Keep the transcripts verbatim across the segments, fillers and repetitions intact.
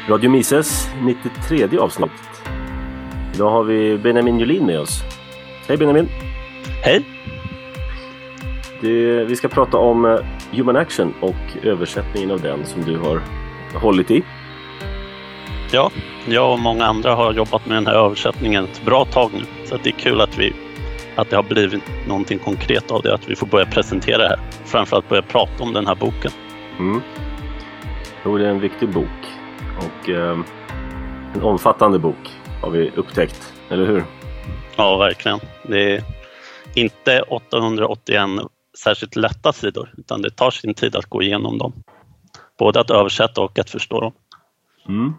Radio Mises nittiotredje avsnitt. Idag har vi Benjamin Julin med oss. Hej Benjamin. Hej. Det, vi ska prata om Human Action och översättningen av den som du har hållit i. Ja, jag och många andra har jobbat med den här översättningen ett bra tag nu. Så det är kul att, vi, att det har blivit någonting konkret av det. Att vi får börja presentera det här. Framförallt börja prata om den här boken. Mm. Jo, det är en viktig bok. Och eh, en omfattande bok har vi upptäckt, eller hur? Ja, verkligen. Det är inte åttahundraåttioen särskilt lätta sidor, utan det tar sin tid att gå igenom dem. Både att översätta och att förstå dem. Mm.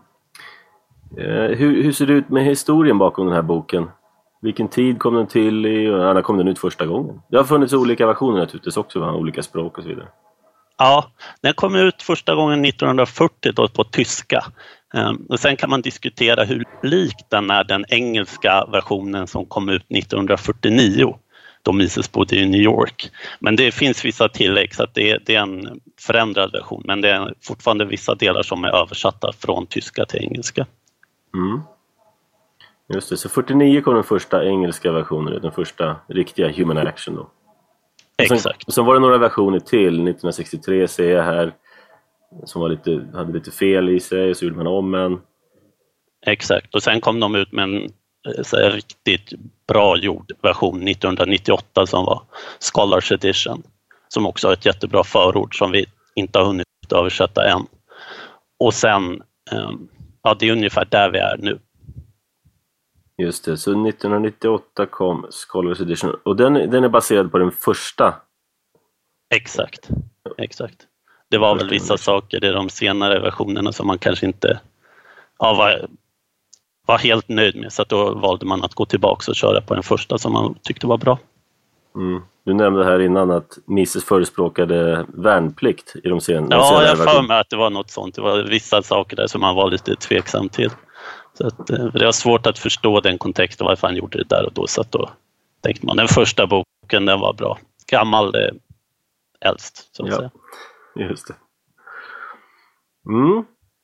Eh, hur, hur ser det ut med historien bakom den här boken? Vilken tid kom den till i, och när kom den ut första gången? Det har funnits olika versioner naturligtvis också, va? Olika språk och så vidare. Ja, den kom ut första gången nittonhundrafyrtio då på tyska. Um, och sen kan man diskutera hur lik den är den engelska versionen som kom ut nittonhundrafyrtionio. Då Mises bodde i New York. Men det finns vissa tillägg så att det, är, det är en förändrad version. Men det är fortfarande vissa delar som är översatta från tyska till engelska. Mm. Just det, så fyrtionio kom den första engelska versionen, den första riktiga Human Action då. Och sen, Exakt. Och sen var det några versioner till, nittonhundrasextiotre ser jag här, som var lite, hade lite fel i sig, och så gjorde man om en. Exakt, och sen kom de ut med en så här, riktigt bra gjord version nittonhundranittioåtta som var Scholars Edition. Som också har ett jättebra förord som vi inte har hunnit översätta än. Och sen, ja det är ungefär där vi är nu. Just det, så nittonhundranittioåtta kom Scholars Edition. Och den, den är baserad på den första. Exakt, exakt. Det var väl vissa saker i de senare versionerna som man kanske inte ja, var, var helt nöjd med. Så att då valde man att gå tillbaka och köra på den första som man tyckte var bra. Mm. Du nämnde här innan att Mises förespråkade värnplikt i de sen, ja, senare jag versionerna. för mig att det var något sånt. Det var vissa saker där som man var lite tveksam till. Så att, det var svårt att förstå den kontexten varför han gjorde det där och då. Så att då tänkte man, den första boken den var bra. Gammal, eh, äldst så att ja, säga. Just det. Mm.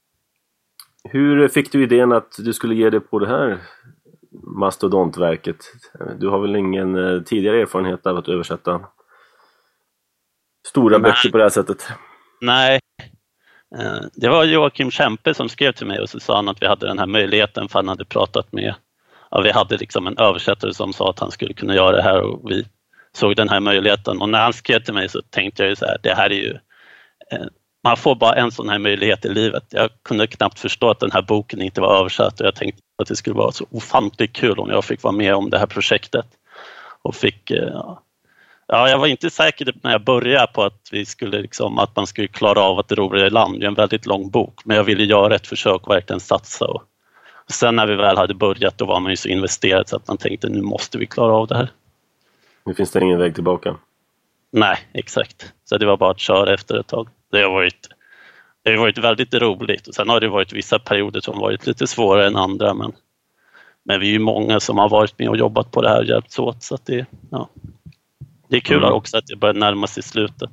Hur fick du idén att du skulle ge dig på det här mastodontverket? Du har väl ingen eh, tidigare erfarenhet av att översätta stora Nej. böcker på det här sättet? Nej. Det var Joakim Kempe som skrev till mig och så sa han att vi hade den här möjligheten för han hade pratat med, ja, vi hade liksom en översättare som sa att han skulle kunna göra det här och vi såg den här möjligheten och när han skrev till mig så tänkte jag ju så här, det här är ju, man får bara en sån här möjlighet i livet. Jag kunde knappt förstå att den här boken inte var översatt och jag tänkte att det skulle vara så ofantligt kul om jag fick vara med om det här projektet och fick, ja, Ja, jag var inte säker när jag började på att vi skulle liksom, att man skulle klara av att ro det i land. Det är en väldigt lång bok, men jag ville göra ett försök och verkligen satsa. Och sen när vi väl hade börjat då var man ju så investerad så att man tänkte nu måste vi klara av det här. Nu finns det ingen väg tillbaka. Nej, exakt. Så det var bara att köra efter ett tag. Det har varit, det har varit väldigt roligt. Och sen har det varit vissa perioder som varit lite svårare än andra. Men, men vi är ju många som har varit med och jobbat på det här och hjälpts åt. Så att det, ja. Det är kul mm. också att det börjar närma sig slutet.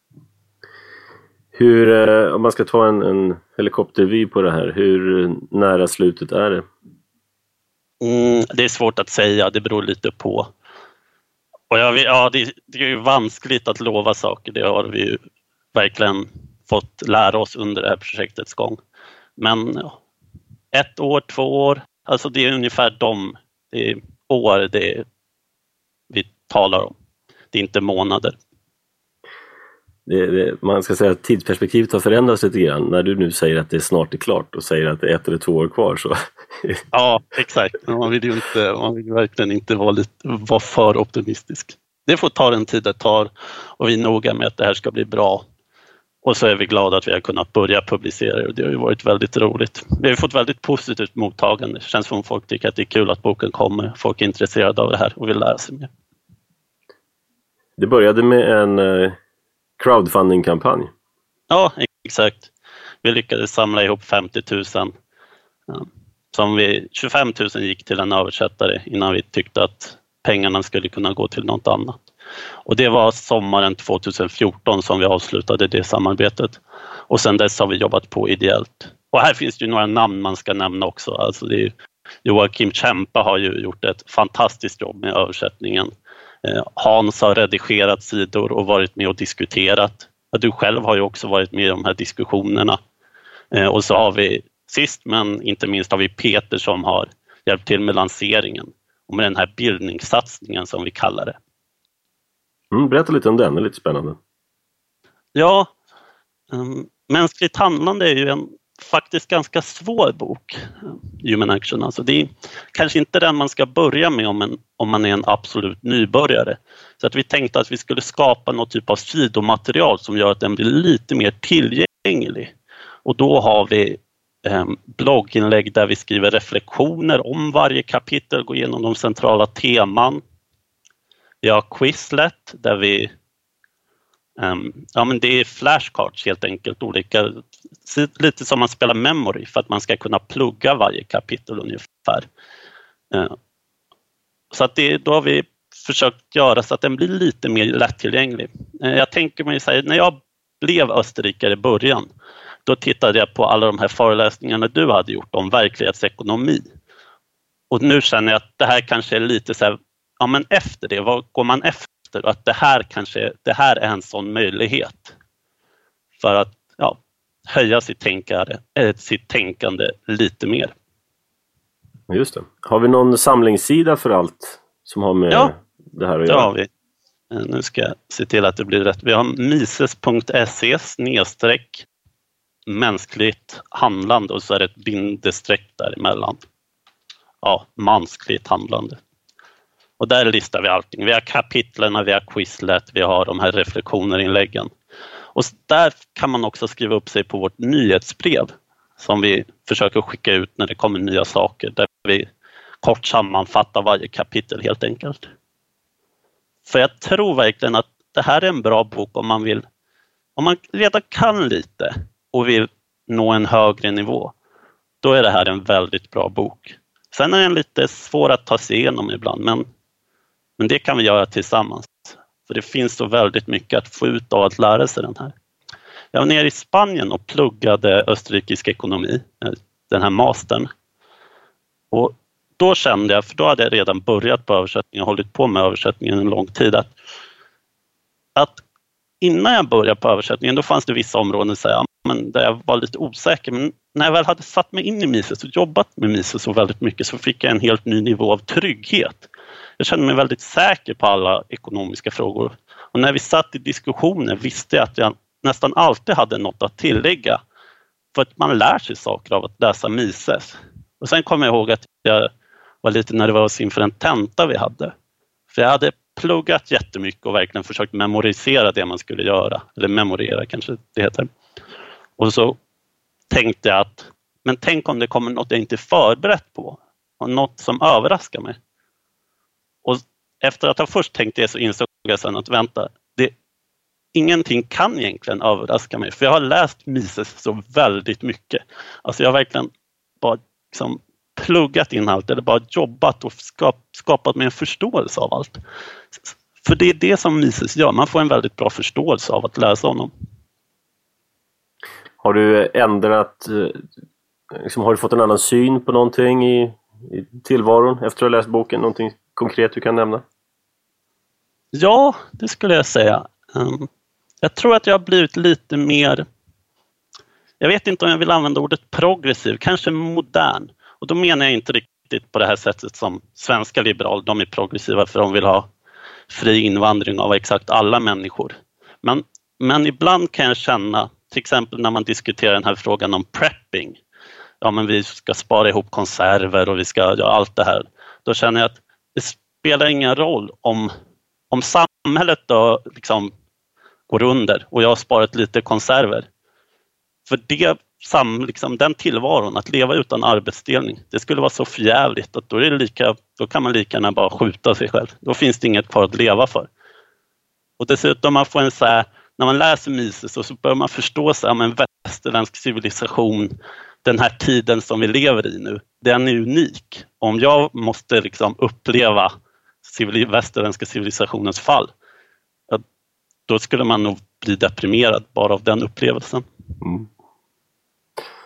Hur, eh, om man ska ta en, en helikoptervy på det här, hur nära slutet är det? Mm, det är svårt att säga, det beror lite på. Och jag, ja, det, det är ju vanskligt att lova saker, det har vi ju verkligen fått lära oss under det här projektets gång. Men ja, ett år, två år, alltså det är ungefär de det är år det vi talar om. Det är inte månader. Det, det, man ska säga att tidsperspektivet har förändrats lite grann. När du nu säger att det snart är klart och säger att det är ett eller två år kvar. Så. Ja, exakt. Man vill ju inte, man vill verkligen inte vara, lite, vara för optimistisk. Det får ta den tid det tar och vi är noga med att det här ska bli bra. Och så är vi glada att vi har kunnat börja publicera det och det har ju varit väldigt roligt. Vi har fått väldigt positivt mottagande. Det känns som folk tycker att det är kul att boken kommer. Folk är intresserade av det här och vill lära sig mer. Det började med en eh, crowdfunding-kampanj. Ja, exakt. Vi lyckades samla ihop femtio tusen. Ja, som vi, tjugofem tusen gick till en översättare innan vi tyckte att pengarna skulle kunna gå till något annat. Och det var sommaren tjugohundrafjorton som vi avslutade det samarbetet. Och sedan dess har vi jobbat på ideellt. och här finns det ju några namn man ska nämna också. Alltså det är, Joakim Kempe har ju gjort ett fantastiskt jobb med översättningen. Eh, Hans har redigerat sidor och varit med och diskuterat. Du själv har ju också varit med i de här diskussionerna. Eh, och så har vi sist men inte minst har vi Peter som har hjälpt till med lanseringen och med den här bildningssatsningen som vi kallar det. Mm, berätta lite om den, det är lite spännande. Ja, um, mänskligt handlande är ju en faktiskt ganska svår bok, Human Action. Alltså det är kanske inte den man ska börja med om, en, om man är en absolut nybörjare. Så att vi tänkte att vi skulle skapa något typ av sidomaterial som gör att den blir lite mer tillgänglig. Och då har vi eh, blogginlägg där vi skriver reflektioner om varje kapitel, går igenom de centrala teman. Vi har Quizlet där vi Um, ja, men det är flashcards helt enkelt, olika, lite som man spelar memory för att man ska kunna plugga varje kapitel ungefär. Uh, så att det, då har vi försökt göra så att den blir lite mer lättillgänglig. Uh, jag tänker mig säga, när jag blev österrikare i början, då tittade jag på alla de här föreläsningarna du hade gjort om verklighetsekonomi. Och nu känner jag att det här kanske är lite så här, ja men efter det, vad går man efter? Att det här kanske det här är en sån möjlighet för att ja, höja sitt tänkande, äh, sitt tänkande lite mer. Just det. Har vi någon samlingssida för allt som har med ja, det här att göra? Ja, det har vi. Nu ska jag se till att det blir rätt. Vi har mises punkt se snedstreck mänskligt handlande och så är det ett bindestreck däremellan. Ja, mänskligt handlande. Och där listar vi allting. Vi har kapitlen, vi har Quizlet, vi har de här reflektionerinläggen. Och där kan man också skriva upp sig på vårt nyhetsbrev som vi försöker skicka ut när det kommer nya saker. Där vi kort sammanfattar varje kapitel helt enkelt. För jag tror verkligen att det här är en bra bok om man vill, om man redan kan lite och vill nå en högre nivå. Då är det här en väldigt bra bok. Sen är den lite svår att ta sig igenom ibland, men Men det kan vi göra tillsammans. För det finns så väldigt mycket att få ut av att lära sig den här. Jag var nere i Spanien och pluggade österrikisk ekonomi. Den här mastern. Och då kände jag, för då hade jag redan börjat på översättningen och hållit på med översättningen en lång tid. Att, att innan jag började på översättningen då fanns det vissa områden så här, men där jag var lite osäker. Men när jag väl hade satt mig in i Mises och jobbat med Mises så väldigt mycket så fick jag en helt ny nivå av trygghet. Jag kände mig väldigt säker på alla ekonomiska frågor. Och när vi satt i diskussioner visste jag att jag nästan alltid hade något att tillägga. För att man lär sig saker av att läsa Mises. Och sen kommer jag ihåg att jag var lite nervös inför en tenta vi hade. För jag hade pluggat jättemycket och verkligen försökt memorisera det man skulle göra. Eller memorera kanske det heter. Och så tänkte jag att, men tänk om det kommer något jag inte är förberett på. Och något som överraskar mig. Och efter att ha först tänkt det så insåg jag sen att vänta, det, ingenting kan egentligen överraska mig. För jag har läst Mises så väldigt mycket. Alltså jag har verkligen bara liksom pluggat in allt eller bara jobbat och skap, skapat mig en förståelse av allt. För det är det som Mises gör. Man får en väldigt bra förståelse av att läsa honom. Har du ändrat, liksom, har du fått en annan syn på någonting i, i tillvaron efter att ha läst boken? Någonting konkret du kan nämna? Ja, det skulle jag säga. Um, jag tror att jag har blivit lite mer, jag vet inte om jag vill använda ordet progressiv, kanske modern. Och då menar jag inte riktigt på det här sättet som svenska liberaler, de är progressiva för de vill ha fri invandring av exakt alla människor. Men, men ibland kan jag känna, till exempel när man diskuterar den här frågan om prepping, ja men vi ska spara ihop konserver och vi ska göra ja, allt det här. Då känner jag att det spelar ingen roll om, om samhället då liksom går under och jag har sparat lite konserver. För det, sam, liksom, den tillvaron, att leva utan arbetsdelning, det skulle vara så förjävligt att då, är det lika, då kan man lika gärna bara skjuta sig själv. Då finns det inget kvar att leva för. Och dessutom man får en så här, när man läser Mises så, så bör man förstå sig om en västerländsk civilisation, den här tiden som vi lever i nu, den är unik. Om jag måste liksom uppleva civil, västerländska civilisationens fall, då skulle man nog bli deprimerad bara av den upplevelsen. Mm.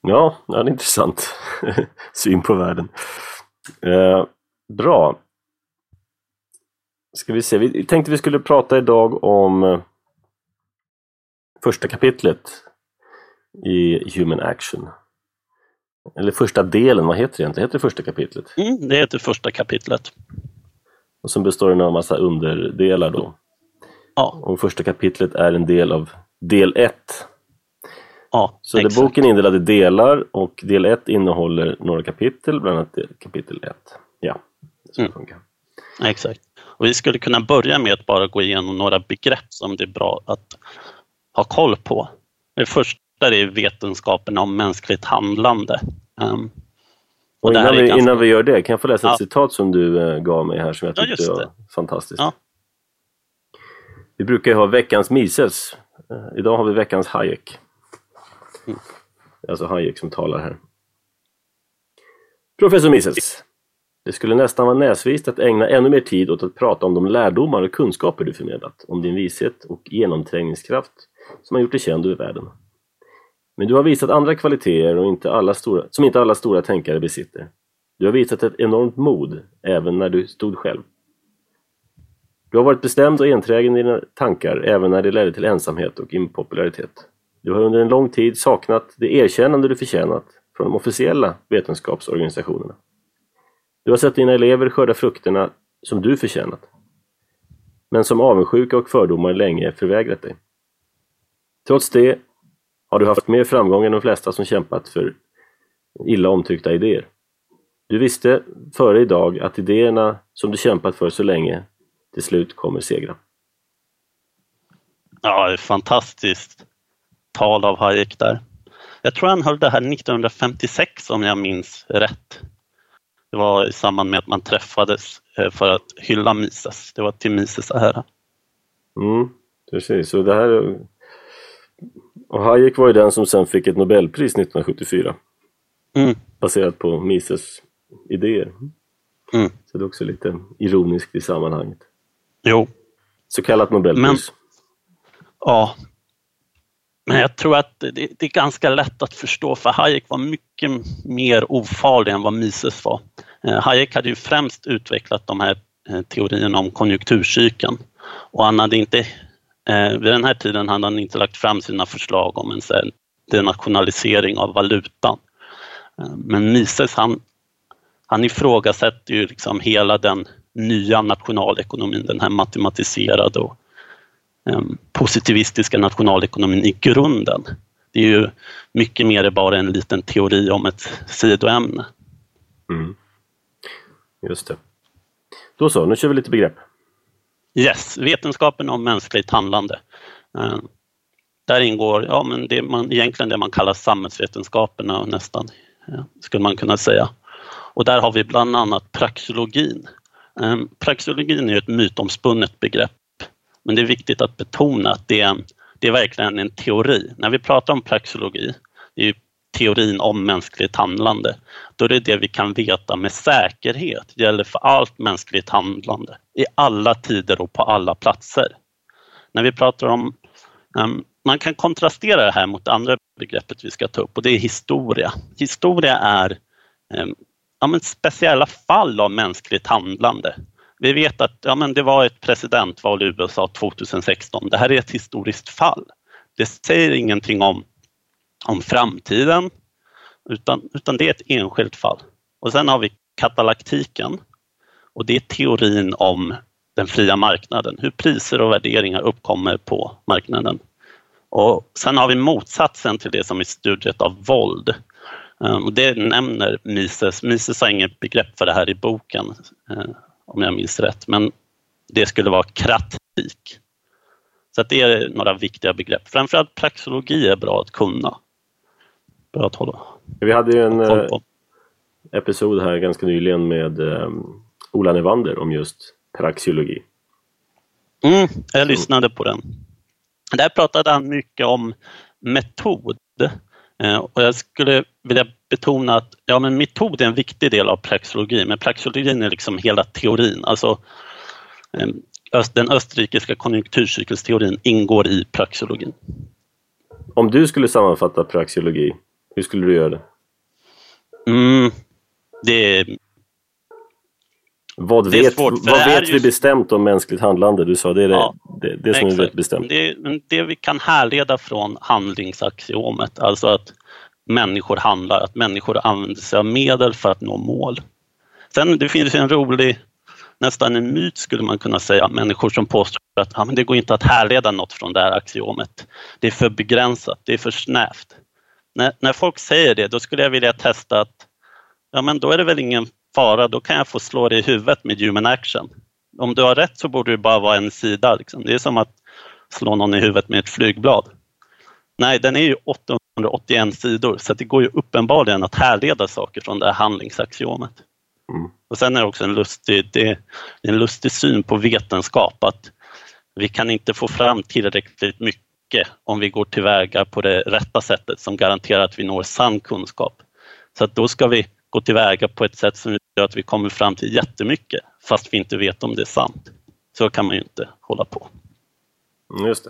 Ja, ja, det är intressant syn på världen. Eh, bra. Ska vi se, vi tänkte vi skulle prata idag om eh, första kapitlet i Human Action. Eller första delen, vad heter det egentligen? Heter det första kapitlet? Mm, det heter första kapitlet. Och som består av en massa underdelar då. Ja. Och första kapitlet är en del av del ett. Ja, så det boken är indelad i delar och del ett innehåller några kapitel, bland annat kapitel ett. Ja, så mm. funkar. Ja, exakt. Och vi skulle kunna börja med att bara gå igenom några begrepp som det är bra att ha koll på. Det första är vetenskapen om mänskligt handlande. Um, och och innan, vi, ganska... innan vi gör det, kan jag få läsa ja. ett citat som du uh, gav mig här som jag tyckte ja, var fantastiskt. Ja. Vi brukar ju ha veckans Mises. Uh, idag har vi veckans Hayek. Mm. Alltså Hayek som talar här. Professor Mises. Det skulle nästan vara näsvist att ägna ännu mer tid åt att prata om de lärdomar och kunskaper du förmedlat, om din vishet och genomträngningskraft som har gjort dig känd över världen. Men du har visat andra kvaliteter och inte alla stora, som inte alla stora tänkare besitter. Du har visat ett enormt mod, även när du stod själv. Du har varit bestämd och enträgen i dina tankar, även när det ledde till ensamhet och impopularitet. Du har under en lång tid saknat det erkännande du förtjänat från de officiella vetenskapsorganisationerna. Du har sett dina elever skörda frukterna som du förtjänat, men som avundsjuka och fördomar länge förvägrat dig. Trots det har du haft mer framgång än de flesta som kämpat för illa omtyckta idéer. Du visste före idag att idéerna som du kämpat för så länge till slut kommer segra. Ja, det är fantastiskt tal av Hayek där. Jag tror han höll det här nittonhundrafemtiosex om jag minns rätt. Det var i samband med att man träffades för att hylla Mises. Det var till Mises ära. Mm, precis. Så det här... Och Hayek var ju den som sen fick ett Nobelpris nittonhundrasjuttiofyra. Mm. Baserat på Mises idéer. Mm. Så det är också lite ironiskt i sammanhanget. Jo. Så kallat Nobelpris. Men, ja. Men jag tror att det, det är ganska lätt att förstå, för Hayek var mycket mer ofarlig än vad Mises var. Eh, Hayek hade ju främst utvecklat de här eh, teorierna om konjunkturcykeln. Och han hade inte, eh, vid den här tiden hade han inte lagt fram sina förslag om en sån denationalisering av valutan. Eh, men Mises, han, han ifrågasätter ju liksom hela den nya nationalekonomin, den här matematiserade och um, positivistiska nationalekonomin i grunden. Det är ju mycket mer bara en liten teori om ett sidoämne. Mm. Just det. Då så, nu kör vi lite begrepp. Yes, vetenskapen om mänskligt handlande. Uh, där ingår ja, men det man, egentligen det man kallar samhällsvetenskaperna nästan, ja, skulle man kunna säga. Och där har vi bland annat praxeologin. Um, praxeologin är ett mytomspunnet begrepp, men det är viktigt att betona att det är, det är verkligen en teori. När vi pratar om praxeologi, det är ju teorin om mänskligt handlande, då är det det vi kan veta med säkerhet. Det gäller för allt mänskligt handlande i alla tider och på alla platser. När vi pratar om, um, man kan kontrastera det här mot andra begreppet vi ska ta upp, och det är historia. Historia är um, ja, men speciella fall av mänskligt handlande. Vi vet att ja, men det var ett presidentval i U S A tjugohundrasexton. Det här är ett historiskt fall. Det säger ingenting om, om framtiden, utan, utan det är ett enskilt fall. Och sen har vi katalaktiken, och det är teorin om den fria marknaden. Hur priser och värderingar uppkommer på marknaden. Och sen har vi motsatsen till det som är studiet av våld. Och det nämner Mises. Mises har inget begrepp för det här i boken, om jag minns rätt. Men det skulle vara kratik. Så att det är några viktiga begrepp. Framförallt praxeologi är bra att kunna. Bra att hålla. Vi hade ju en eh, episod här ganska nyligen med eh, Ola Nevander om just praxeologi. Mm, jag lyssnade på den. Där pratade han mycket om metod. Och jag skulle vilja betona att ja, men metod är en viktig del av praxeologi, men praxeologin är liksom hela teorin. Alltså den österrikiska konjunkturcykelsteorin ingår i praxeologin. Om du skulle sammanfatta praxeologi, Hur skulle du göra det? Mm, det Vad det är vet, svårt, vad det vet är vi ju- bestämt om mänskligt handlande? Du sa det är det, Ja, det, det som vi exakt. vet bestämt. Det, men det vi kan härleda från handlingsaxiomet, alltså att människor handlar, att människor använder sig av medel för att nå mål. Sen det finns ju en rolig, nästan en myt skulle man kunna säga, människor som påstår att ja, men det går inte att härleda något från det här axiomet. Det är för begränsat, det är för snävt. När, när folk säger det, då skulle jag vilja testa att ja, men då är det väl ingen fara, då kan jag få slå det i huvudet med human action. Om du har rätt så borde det bara vara en sida. Liksom. Det är som att slå någon i huvudet med ett flygblad. Nej, den är ju åttahundraåttioen sidor, så det går ju uppenbarligen att härleda saker från det här handlingsaxiomet. Mm. Och sen är det också en lustig, det är en lustig syn på vetenskap, att vi kan inte få fram tillräckligt mycket om vi går tillväga på det rätta sättet som garanterar att vi når sann kunskap. Så att då ska vi gå tillväga på ett sätt som gör att vi kommer fram till jättemycket fast vi inte vet om det är sant. Så kan man ju inte hålla på. Just det.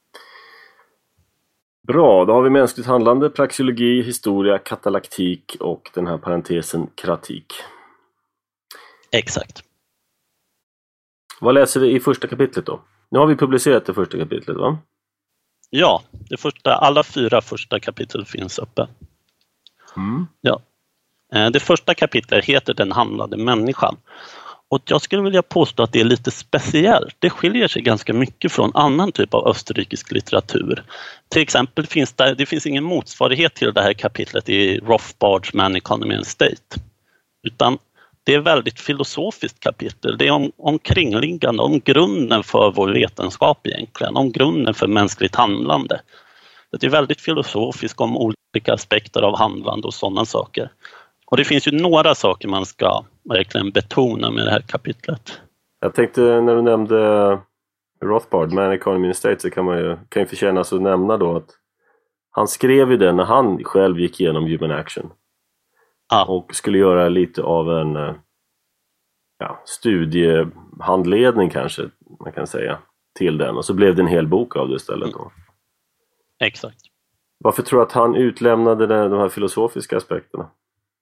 Bra, då har vi mänskligt handlande, praxeologi, historia, katalaktik och den här parentesen kratik. Exakt. Vad läser vi i första kapitlet då? Nu har vi publicerat det första kapitlet, va? Ja, det första, alla fyra första kapitel finns uppe. Mm. Ja. Det första kapitlet heter Den handlade människan. Och jag skulle vilja påstå att det är lite speciellt. Det skiljer sig ganska mycket från annan typ av österrikisk litteratur. Till exempel finns det, det finns ingen motsvarighet till det här kapitlet i Rothbards Man, Economy and State. Utan det är ett väldigt filosofiskt kapitel. Det är om, omkringliggande, om grunden för vår vetenskap egentligen. Om grunden för mänskligt handlande. Det är väldigt filosofiskt om olika aspekter av handlande och sådana saker. Och det finns ju några saker man ska verkligen betona med det här kapitlet. Jag tänkte när du nämnde Rothbard, Man, Economy and State, så kan man ju, kan ju förtjänas att nämna då att han skrev ju den när han själv gick igenom human action. Ja. Och skulle göra lite av en ja, studiehandledning kanske man kan säga till den. Och så blev det en hel bok av det istället då. Exakt. Varför tror du att han utlämnade de här filosofiska aspekterna?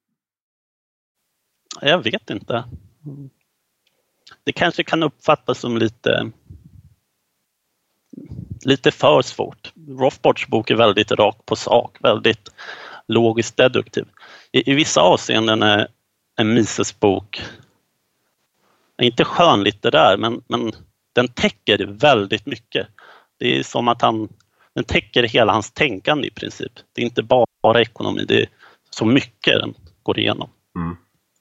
Jag vet inte. Det kanske kan uppfattas som lite lite för svårt. Rothbards bok är väldigt rak på sak, väldigt logiskt deduktiv. I, i vissa avseenden är en Mises bok inte skönlitterär, men, men den täcker väldigt mycket. Det är som att han den täcker hela hans tänkande i princip. Det är inte bara ekonomi, det är så mycket den går igenom. Mm.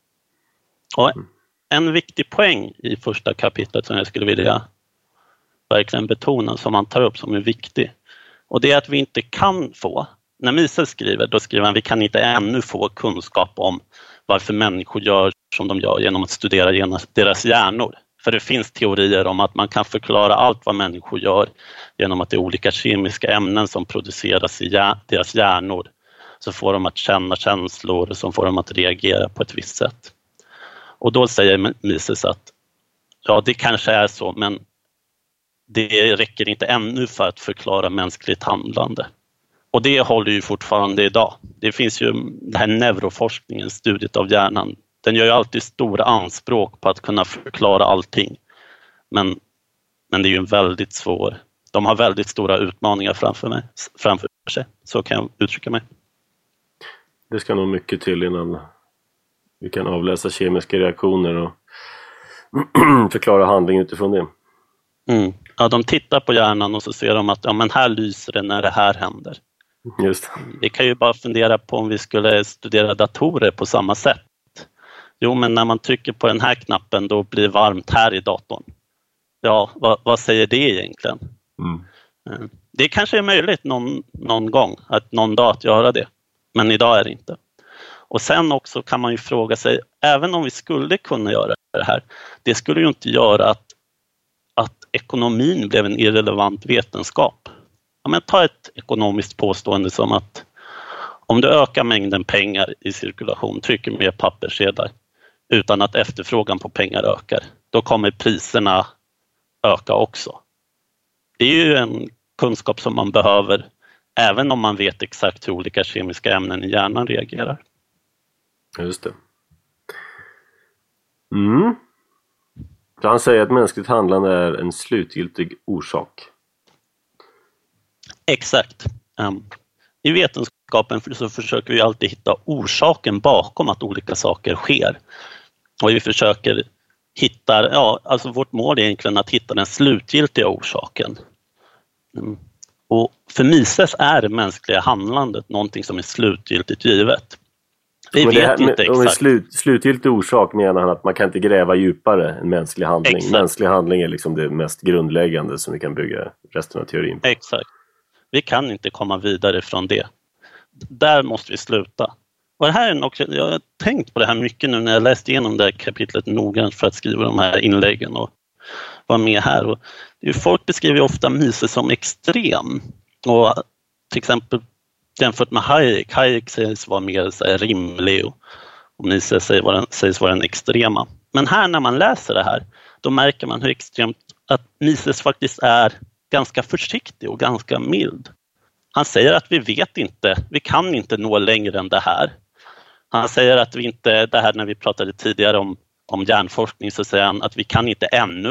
Och en viktig poäng i första kapitlet som jag skulle vilja verkligen betona, som han tar upp som är viktig, och det är att vi inte kan få, när Mises skriver, då skriver han vi kan inte ännu få kunskap om varför människor gör som de gör genom att studera deras hjärnor. För det finns teorier om att man kan förklara allt vad människor gör genom att det är olika kemiska ämnen som produceras i deras hjärnor. Så får de att känna känslor som får dem att reagera på ett visst sätt. Och då säger Mises att ja, det kanske är så, men det räcker inte ännu för att förklara mänskligt handlande. Och det håller ju fortfarande idag. Det finns ju den här neuroforskningen, studiet av hjärnan. Den gör ju alltid stora anspråk på att kunna förklara allting. Men, men det är ju en väldigt svår... De har väldigt stora utmaningar framför, mig, framför sig. Så kan jag uttrycka mig. Det ska nog mycket till innan vi kan avläsa kemiska reaktioner och förklara handling utifrån det. Mm. Ja, de tittar på hjärnan och så ser de att ja, men här lyser det när det här händer. Just. Vi kan ju bara fundera på om vi skulle studera datorer på samma sätt. Jo, men när man trycker på den här knappen då blir det varmt här i datorn. Ja, vad, vad säger det egentligen? Mm. Det kanske är möjligt någon, någon gång, att någon dag att göra det. Men idag är det inte. Och sen också kan man ju fråga sig, även om vi skulle kunna göra det här, det skulle ju inte göra att, att ekonomin blev en irrelevant vetenskap. Ja, men ta ett ekonomiskt påstående som att om du ökar mängden pengar i cirkulation, trycker mer papperssedlar utan att efterfrågan på pengar ökar, då kommer priserna öka också. Det är ju en kunskap som man behöver även om man vet exakt hur olika kemiska ämnen i hjärnan reagerar. Just det. Mm. Så han säger att mänskligt handlande är en slutgiltig orsak. Exakt. Um, I vetenskapen så försöker vi alltid hitta orsaken bakom att olika saker sker. Och vi försöker hitta, ja, alltså vårt mål är egentligen att hitta den slutgiltiga orsaken. Mm. Och för Mises är det mänskliga handlandet någonting som är slutgiltigt givet. Vi men vet här, inte exakt. Med slut, slutgiltig orsak menar han att man kan inte gräva djupare än mänsklig handling. Exakt. Mänsklig handling är liksom det mest grundläggande som vi kan bygga resten av teorin på. Exakt. Vi kan inte komma vidare från det. Där måste vi sluta. Och det här är också, jag har tänkt på det här mycket nu när jag läst igenom det här kapitlet noggrant för att skriva de här inläggen och vara med här. Och folk beskriver ofta Mises som extrem. Och till exempel jämfört med Hayek. Hayek sägs vara mer så här, rimlig och, och Mises sägs vara, sägs vara en extrema. Men här när man läser det här, då märker man hur extremt att Mises faktiskt är ganska försiktig och ganska mild. Han säger att vi vet inte, vi kan inte nå längre än det här. Han säger att vi inte, det här när vi pratade tidigare om, om hjärnforskning, så säger han att vi kan inte ännu.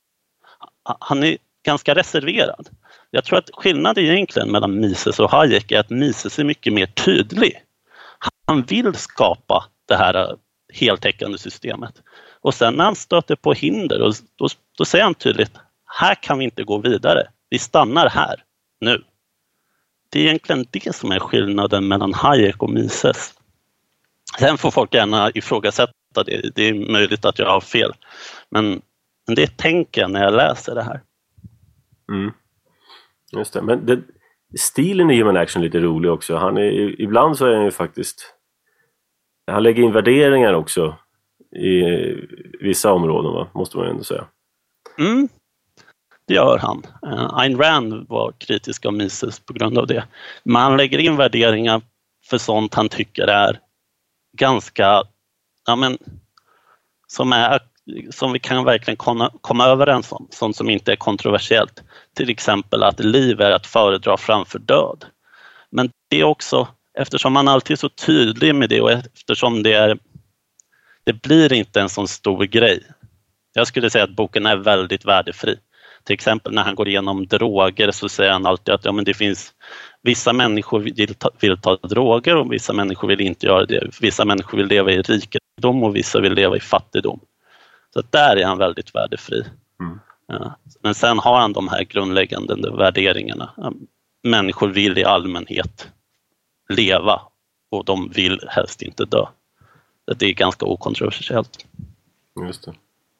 Han är ganska reserverad. Jag tror att skillnaden egentligen mellan Mises och Hayek är att Mises är mycket mer tydlig. Han vill skapa det här heltäckande systemet. Och sen när han stöter på hinder, då, då, då säger han tydligt, här kan vi inte gå vidare. Vi stannar här, nu. Det är egentligen det som är skillnaden mellan Hayek och Mises. Sen får folk gärna ifrågasätta det. Det är möjligt att jag har fel. Men, men det tänker jag när jag läser det här. Mm. Just det. Men det, stilen i Human Action är lite rolig också. Han är, ibland så är han ju faktiskt... Han lägger in värderingar också i vissa områden, va? Måste man ju ändå säga. Mm. Det gör han. Uh, Ayn Rand var kritisk av Mises på grund av det. Men han lägger in värderingar för sånt han tycker är ganska, ja men, som, är, som vi kan verkligen komma, komma överens om. Sånt som inte är kontroversiellt. Till exempel att liv är att föredra framför död. Men det är också, eftersom han alltid är så tydlig med det och eftersom det är, det blir inte en sån stor grej. Jag skulle säga att boken är väldigt värdefri. Till exempel när han går igenom droger så säger han alltid att ja, men det finns vissa människor vill ta, vill ta droger och vissa människor vill inte göra det. Vissa människor vill leva i rikedom och vissa vill leva i fattigdom. Så där är han väldigt värdefri. Mm. Ja. Men sen har han de här grundläggande värderingarna. Människor vill i allmänhet leva och de vill helst inte dö. Det är ganska okontroversiellt. Just det.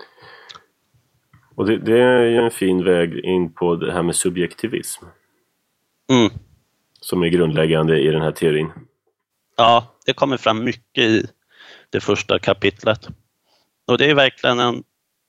Och det, det är ju en fin väg in på det här med subjektivism. Mm. Som är grundläggande i den här teorin. Ja, det kommer fram mycket i det första kapitlet. Och det är verkligen en,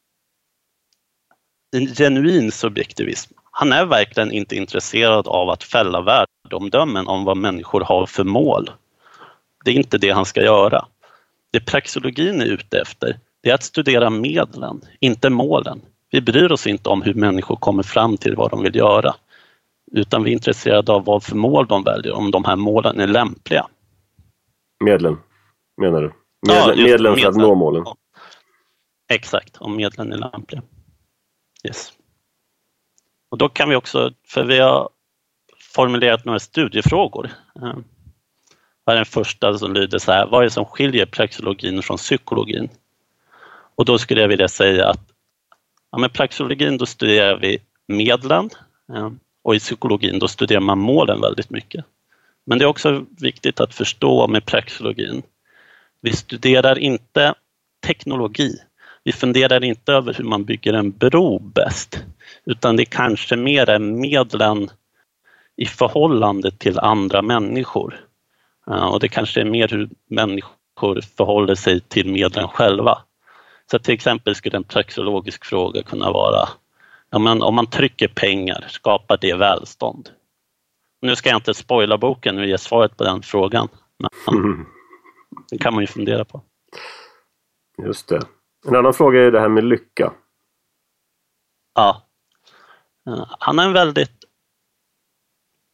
en genuin subjektivism. Han är verkligen inte intresserad av att fälla värdeomdömen om vad människor har för mål. Det är inte det han ska göra. Det praxeologin är ute efter, det är att studera medlen, inte målen. Vi bryr oss inte om hur människor kommer fram till vad de vill göra. Utan vi är intresserade av vad för mål de väljer, om de här målen är lämpliga. Medlen, menar du? Medlen, ja, medlen för medlen. Att nå målen. Exakt, om medlen är lämpliga. Yes. Och då kan vi också, för vi har formulerat några studiefrågor. Här är den första som lyder så här: vad är det som skiljer praxeologin från psykologin? Och då skulle jag vilja säga att ja, med praxeologin då studerar vi medlen ja, och i psykologin då studerar man målen väldigt mycket. Men det är också viktigt att förstå med praxeologin. Vi studerar inte teknologi. Vi funderar inte över hur man bygger en bro bäst. Utan det kanske mer är medlen i förhållande till andra människor. Ja, och det kanske är mer hur människor förhåller sig till medlen själva. Så till exempel skulle en praxeologisk fråga kunna vara, ja, men om man trycker pengar, skapar det välstånd? Nu ska jag inte spoila boken och ge svaret på den frågan. Men mm. det kan man ju fundera på. Just det. En annan fråga är det här med lycka. Ja. Han är en väldigt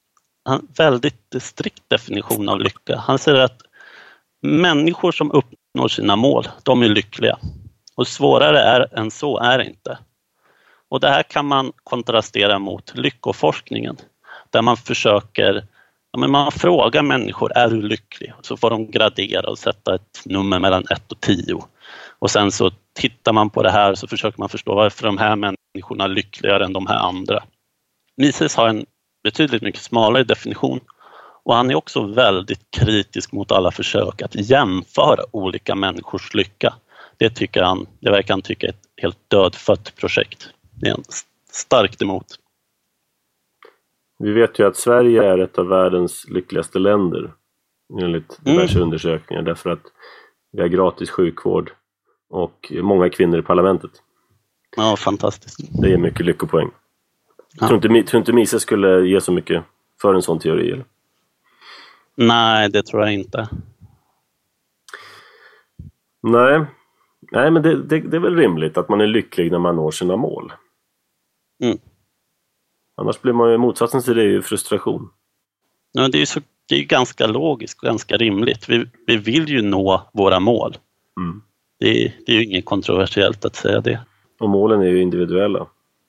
en väldigt strikt definition av lycka. Han säger att människor som uppnår sina mål, de är lyckliga. Och svårare är, än så är det inte. Och det här kan man kontrastera mot lyckoforskningen. Där man försöker, ja, men man frågar människor, är du lycklig? Så får de gradera och sätta ett nummer mellan ett och tio. Och sen så tittar man på det här och så försöker man förstå varför de här människorna är lyckligare än de här andra. Mises har en betydligt mycket smalare definition. Och han är också väldigt kritisk mot alla försök att jämföra olika människors lycka. Det tycker han, det verkar han tycka är ett helt dödfött projekt. Det är en starkt emot. Vi vet ju att Sverige är ett av världens lyckligaste länder enligt diverse mm. undersökningar, därför att vi har gratis sjukvård och många kvinnor i parlamentet. Ja, fantastiskt. Det ger mycket lyckopoäng. Ja. Tror inte, tror inte Mises skulle ge så mycket för en sån teori, eller? Nej, det tror jag inte. Nej, Nej men det, det, det är väl rimligt att man är lycklig när man når sina mål. Mm. Annars blir man ju, motsatsen till det är ju frustration. Ja, det är ju så, det är ganska logiskt och ganska rimligt. Vi, vi vill ju nå våra mål. Mm. Det, det är ju inget kontroversiellt att säga det. Och målen är ju individuella.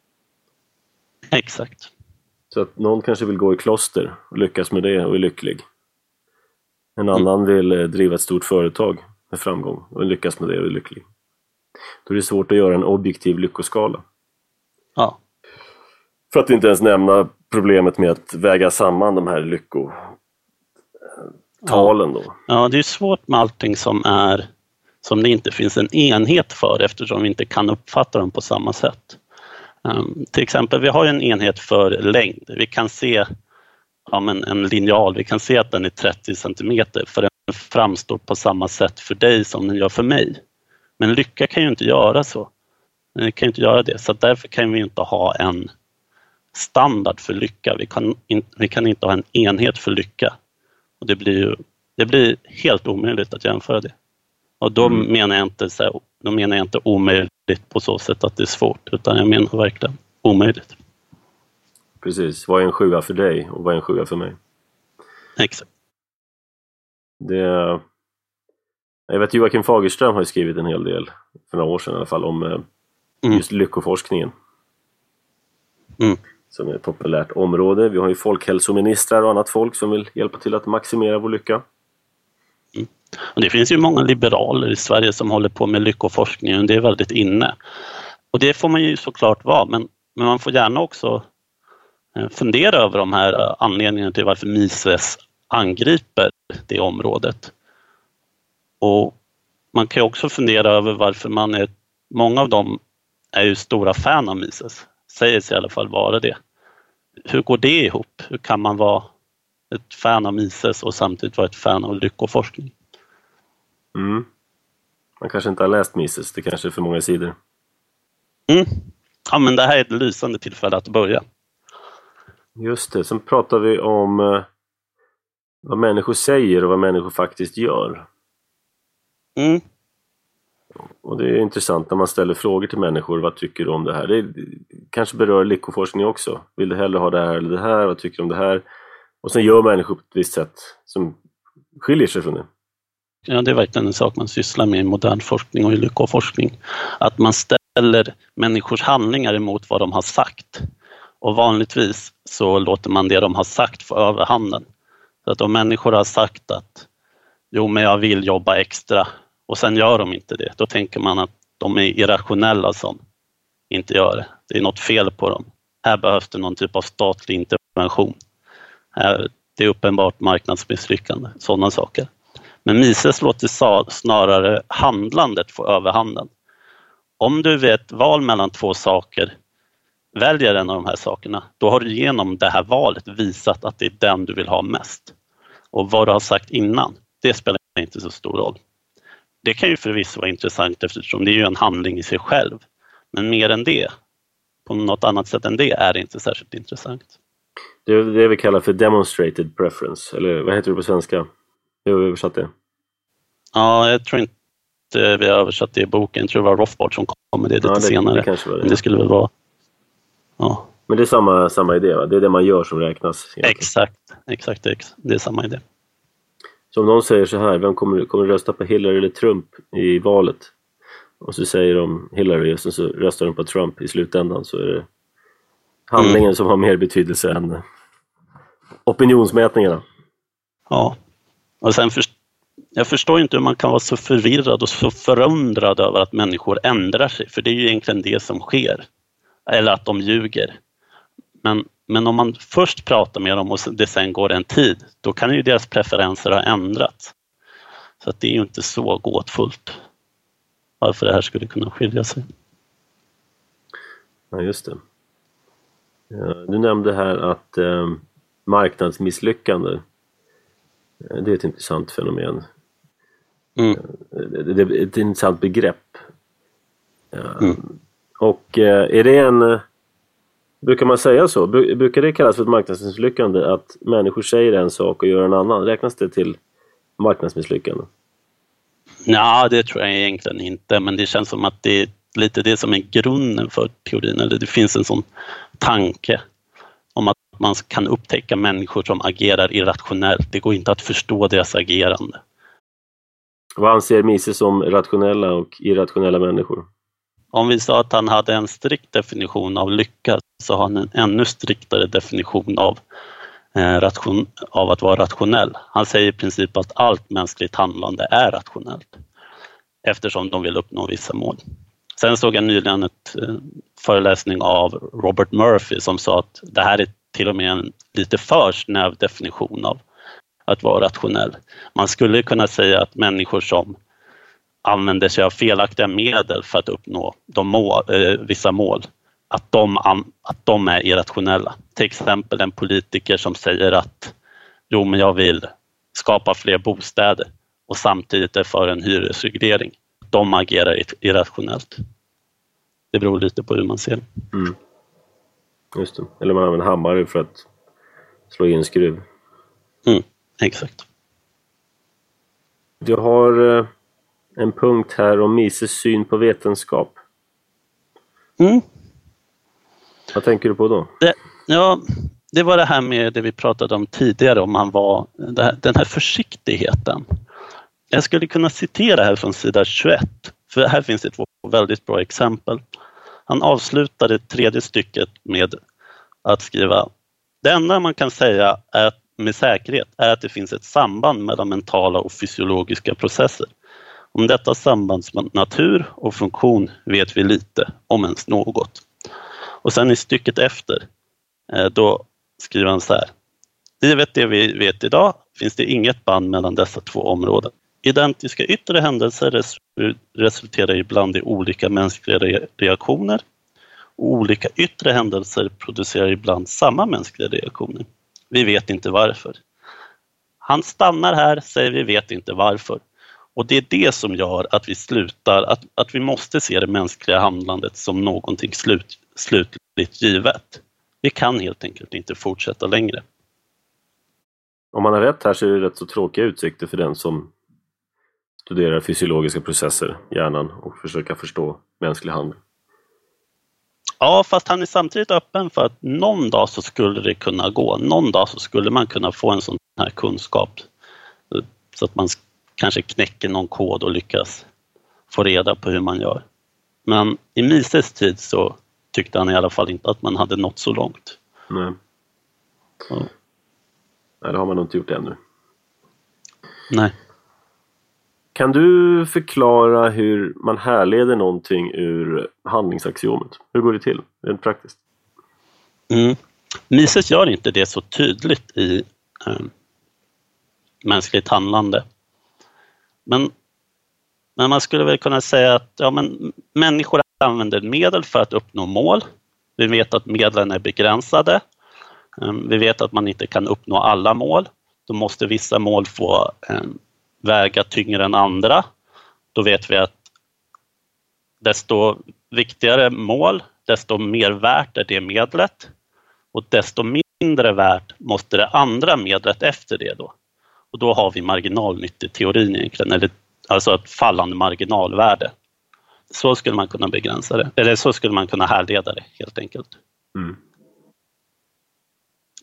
Exakt. Så att någon kanske vill gå i kloster och lyckas med det och är lycklig. En annan mm. vill driva ett stort företag med framgång och lyckas med det och är lycklig. Då är det svårt att göra en objektiv lyckoskala. Ja. För att inte ens nämna problemet med att väga samman de här lyckotalen då. Ja, det är svårt med allting som är som det inte finns en enhet för, eftersom vi inte kan uppfatta dem på samma sätt. Um, till exempel, vi har ju en enhet för längd. Vi kan se ja, men en linjal, vi kan se att den är trettio centimeter, för den framstår på samma sätt för dig som den gör för mig. Men lycka kan ju inte göra så. Den kan ju inte göra det, så därför kan vi inte ha en standard för lycka. Vi kan, in, vi kan inte ha en enhet för lycka. Och det blir ju det blir helt omöjligt att jämföra det. Och då mm. menar jag inte så här, då menar jag inte omöjligt på så sätt att det är svårt, utan jag menar verkligen omöjligt. Precis, vad är en sjua för dig och vad är en sjua för mig? Exakt. Det, jag vet Joakim Fagerström har ju skrivit en hel del för några år sedan i alla fall om mm. just lyckoforskningen. Mm. Som är ett populärt område. Vi har ju folkhälsoministrar och annat folk som vill hjälpa till att maximera vår lycka. Mm. Och det finns ju många liberaler i Sverige som håller på med lyckoforskning och det är väldigt inne. Och det får man ju såklart vara, men, men man får gärna också fundera över de här anledningarna till varför Mises angriper det området. Och man kan ju också fundera över varför man är, många av dem är ju stora fan av Mises. Säger sig i alla fall vara det. Hur går det ihop? Hur kan man vara ett fan av Mises och samtidigt vara ett fan av lyckoforskning? Mm. Man kanske inte har läst Mises, det kanske är för många sidor. Mm. Ja, men det här är ett lysande tillfälle att börja. Just det, sen pratar vi om eh, vad människor säger och vad människor faktiskt gör. Mm. Och det är intressant när man ställer frågor till människor, vad tycker du om det här? Det, det kanske berör lyckoforskning också. Vill du hellre ha det här eller det här? Vad tycker du om det här? Och sen gör människor på ett visst sätt som skiljer sig från det. Ja, det är verkligen en sak man sysslar med i modern forskning och i lyckoforskning. Att man ställer människors handlingar emot vad de har sagt. Och vanligtvis så låter man det de har sagt få överhanden. Så att om människor har sagt att jo, men jag vill jobba extra och sen gör de inte det, då tänker man att de är irrationella som inte gör det. Det är något fel på dem. Här behövs det någon typ av statlig intervention. Här, det är uppenbart marknadsmisslyckande, sådana saker. Men Mises låter snarare handlandet få överhanden. Om du vet val mellan två saker, väljer en av de här sakerna, då har du genom det här valet visat att det är den du vill ha mest. Och vad du har sagt innan, det spelar inte så stor roll. Det kan ju förvisso vara intressant eftersom det är ju en handling i sig själv. Men mer än det, på något annat sätt än det, är det inte särskilt intressant. Det är det vi kallar för demonstrated preference, eller vad heter det på svenska? Hur har vi översatt det? Ja, jag tror inte vi har översatt det i boken. Jag tror det var Rothbard som kom med det lite ja, det, senare. Det, det. Men det skulle väl vara... Ja. Men det är samma, samma idé, va? Det är det man gör som räknas. Egentligen. Exakt, exakt, exakt. Det är samma idé. Så om någon säger så här, vem kommer, kommer rösta på Hillary eller Trump i valet? Och så säger de Hillary och så röstar de på Trump i slutändan, så är det handlingen mm. som har mer betydelse än opinionsmätningarna. Ja, och sen först- jag förstår inte hur man kan vara så förvirrad och så förundrad över att människor ändrar sig, för det är ju egentligen det som sker. Eller att de ljuger. Men, men om man först pratar med dem och det sen går en tid, då kan ju deras preferenser ha ändrats. Så att det är ju inte så gåtfullt varför det här skulle kunna skilja sig. Ja, just det. Ja, du nämnde här att eh, marknadsmisslyckande, det är ett intressant fenomen. Mm. Det är ett intressant begrepp. Ja. Mm. Och eh, är det en... Brukar man säga så? Brukar det kallas för ett marknadsmisslyckande att människor säger en sak och gör en annan? Räknas det till marknadsmisslyckande? Ja, det tror jag egentligen inte, men det känns som att det är lite det som är grunden för teorin. Eller det finns en sån tanke om att man kan upptäcka människor som agerar irrationellt. Det går inte att förstå deras agerande. Vad anser Mises om rationella och irrationella människor? Om vi sa att han hade en strikt definition av lycka, så har han en ännu striktare definition av, eh, ration, av att vara rationell. Han säger i princip att allt mänskligt handlande är rationellt, eftersom de vill uppnå vissa mål. Sen såg jag nyligen ett eh, föreläsning av Robert Murphy som sa att det här är till och med en lite för snäv definition av att vara rationell. Man skulle kunna säga att människor som använder sig av felaktiga medel för att uppnå de mål, eh, vissa mål, att de, att de är irrationella. Till exempel en politiker som säger att jo, men jag vill skapa fler bostäder och samtidigt är för en hyresreglering. De agerar irrationellt. Det beror lite på hur man ser det. Mm. Just det. Eller man använder hammare för att slå in skruv. Mm, exakt. Jag har eh, en punkt här om Mises syn på vetenskap. Mm. Vad tänker du på då? Det, ja, det var det här med det vi pratade om tidigare, om han var här, den här försiktigheten. Jag skulle kunna citera här från sida tjugoett, för här finns ett väldigt bra exempel. Han avslutade tredje stycket med att skriva: det enda man kan säga är att, med säkerhet är att det finns ett samband mellan mentala och fysiologiska processer. Om detta sambands natur och funktion vet vi lite, om ens något. Och sen i stycket efter, då skriver han så här: givet det vi vet idag finns det inget band mellan dessa två områden. Identiska yttre händelser resulterar ibland i olika mänskliga reaktioner, och olika yttre händelser producerar ibland samma mänskliga reaktioner. Vi vet inte varför. Han stannar här, säger vi vet inte varför. Och det är det som gör att vi slutar, att, att vi måste se det mänskliga handlandet som någonting slut, slutligt givet. Vi kan helt enkelt inte fortsätta längre. Om man har rätt här så är det rätt så tråkiga utsikter för den som studerar fysiologiska processer i hjärnan och försöka förstå mänsklig handling. Ja, fast han är samtidigt öppen för att någon dag så skulle det kunna gå. Någon dag så skulle man kunna få en sån här kunskap. Så att man kanske knäcker någon kod och lyckas få reda på hur man gör. Men i Mises tid så tyckte han i alla fall inte att man hade nått så långt. Nej. Ja. Nej, det har man nog inte gjort ännu. Nej. Kan du förklara hur man härleder någonting ur handlingsaxiomet? Hur går det till, rent praktiskt? Mm. Mises gör inte det så tydligt i eh, mänskligt handlande. Men, men man skulle väl kunna säga att ja, men människor använder medel för att uppnå mål. Vi vet att medlen är begränsade. Eh, vi vet att man inte kan uppnå alla mål. Då måste vissa mål få eh, väga tyngre än andra. Då vet vi att desto viktigare mål, desto mer värt är det medlet. Och desto mindre värt måste det andra medlet efter det då. Och då har vi marginalnytteteorin egentligen, eller alltså ett fallande marginalvärde. Så skulle man kunna begränsa det. Eller så skulle man kunna härleda det helt enkelt. Mm.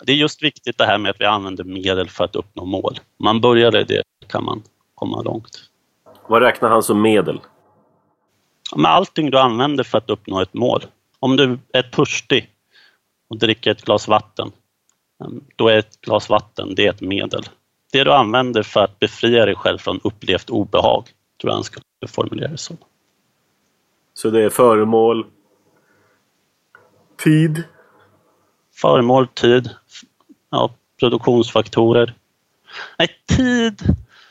Det är just viktigt det här med att vi använder medel för att uppnå mål. Om man börjar i det kan man komma långt. Vad räknar han som medel? Med allting du använder för att uppnå ett mål. Om du är törstig och dricker ett glas vatten, då är ett glas vatten det är ett medel. Det du använder för att befria dig själv från upplevt obehag, tror jag han skulle formulera det så. Så det är föremål, tid? Föremål, tid, ja, produktionsfaktorer. Nej, tid...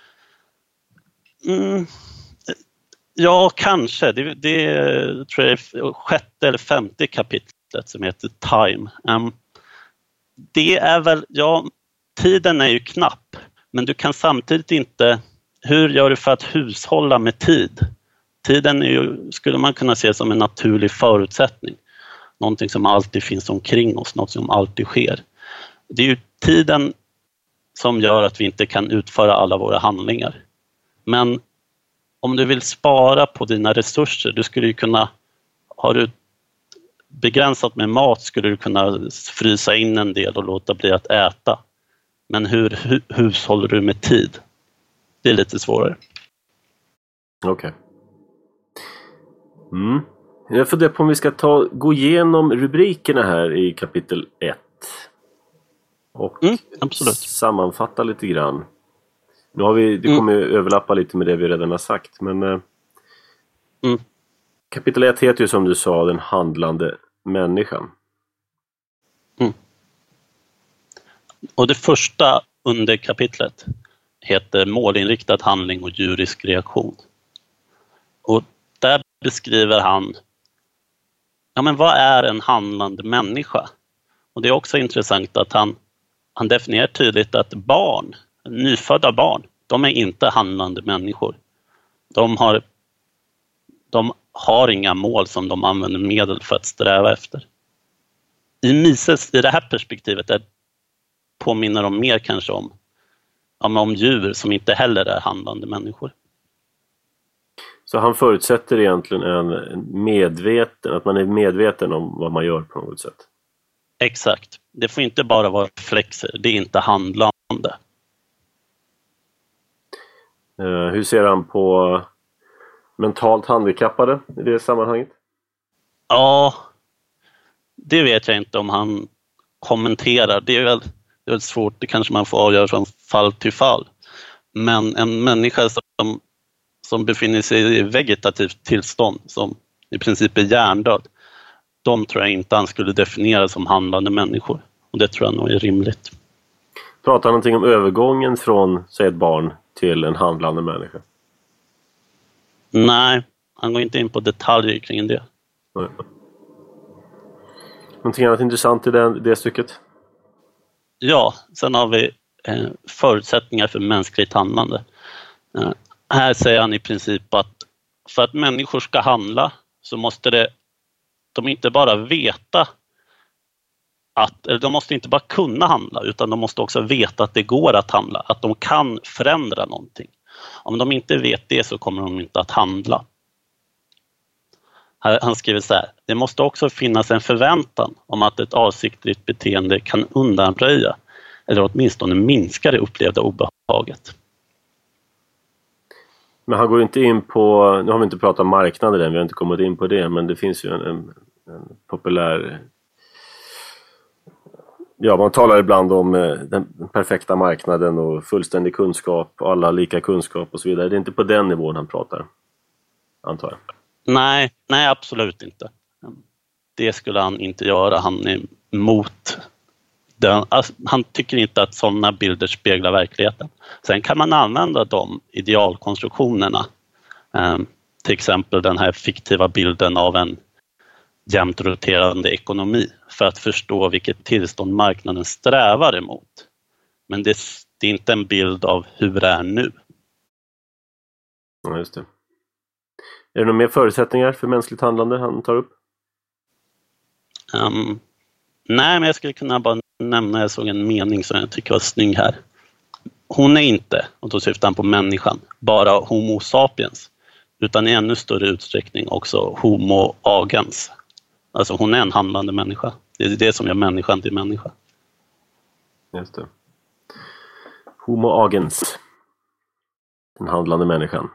Mm. Ja, kanske. Det, det tror jag är sjätte eller femte kapitlet som heter Time. Um, det är väl, ja, tiden är ju knapp, men du kan samtidigt inte, hur gör du för att hushålla med tid? Tiden är ju, skulle man kunna se som en naturlig förutsättning. Någonting som alltid finns omkring oss, något som alltid sker. Det är ju tiden som gör att vi inte kan utföra alla våra handlingar. Men om du vill spara på dina resurser, du skulle ju kunna, har du begränsat med mat skulle du kunna frysa in en del och låta bli att äta. Men hur hu, hushåller du med tid? Det är lite svårare. Okej. Okay. Mm. Jag funderar på om vi ska ta, gå igenom rubrikerna här i kapitel ett. Och mm, absolut. sammanfatta lite grann. Nu har vi, det kommer mm. överlappa lite med det vi redan har sagt. Men eh, mm. kapitel ett heter ju som du sa den handlande människan. Mm. Och det första under kapitlet heter målinriktad handling och djurisk reaktion. Och där beskriver han, ja men vad är en handlande människa? Och det är också intressant att han, han definierar tydligt att barn, nyfödda barn, de är inte handlande människor. De har, de har inga mål som de använder medel för att sträva efter. I Mises, i det här perspektivet, det påminner de mer kanske om, om, om djur som inte heller är handlande människor. Så han förutsätter egentligen en medveten, att man är medveten om vad man gör på något sätt? Exakt. Det får inte bara vara flexer, det är inte handlande. Uh, hur ser han på mentalt handikappade i det sammanhanget? Ja, det vet jag inte om han kommenterar. Det är väl, det är väl svårt, det kanske man får avgöra från fall till fall. Men en människa som, som befinner sig i vegetativt tillstånd, som i princip är hjärndöd, de tror jag inte han skulle definiera som handlande människor. Och det tror jag nog är rimligt. Pratar han någonting om övergången från, säg, ett barn till en handlande människa? Nej, han går inte in på detaljer kring det. Nej. Någonting annat intressant i det, det stycket? Ja, sen har vi eh, förutsättningar för mänskligt handlande. Eh, här säger han i princip att för att människor ska handla så måste det, de inte bara veta att, eller de måste inte bara kunna handla, utan de måste också veta att det går att handla, att de kan förändra någonting. Om de inte vet det så kommer de inte att handla. Han skriver så här: det måste också finnas en förväntan om att ett avsiktligt beteende kan undanröja eller åtminstone minska det upplevda obehaget. Men han går inte in på, nu har vi inte pratat marknaden än, vi har inte kommit in på det, men det finns ju en, en, en populär, ja, man talar ibland om den perfekta marknaden och fullständig kunskap och alla lika kunskap och så vidare. Det är inte på den nivån han pratar, antar jag. Nej, nej absolut inte. Det skulle han inte göra. Han är emot den. Alltså, han tycker inte att sådana bilder speglar verkligheten. Sen kan man använda de idealkonstruktionerna. Eh, till exempel den här fiktiva bilden av en jämnt roterande ekonomi för att förstå vilket tillstånd marknaden strävar emot. Men det, det är inte en bild av hur det är nu. Ja, just det. Är det några mer förutsättningar för mänskligt handlande han tar upp? Um, nej, men jag skulle kunna bara nämna, jag såg en mening som jag tycker var snygg här. Hon är inte, och då syftar han på människan, bara homo sapiens, utan i ännu större utsträckning också homo agens. Alltså hon är en handlande människa. Det är det som gör människan till människa. Just det. Homo agens. Den handlande människan.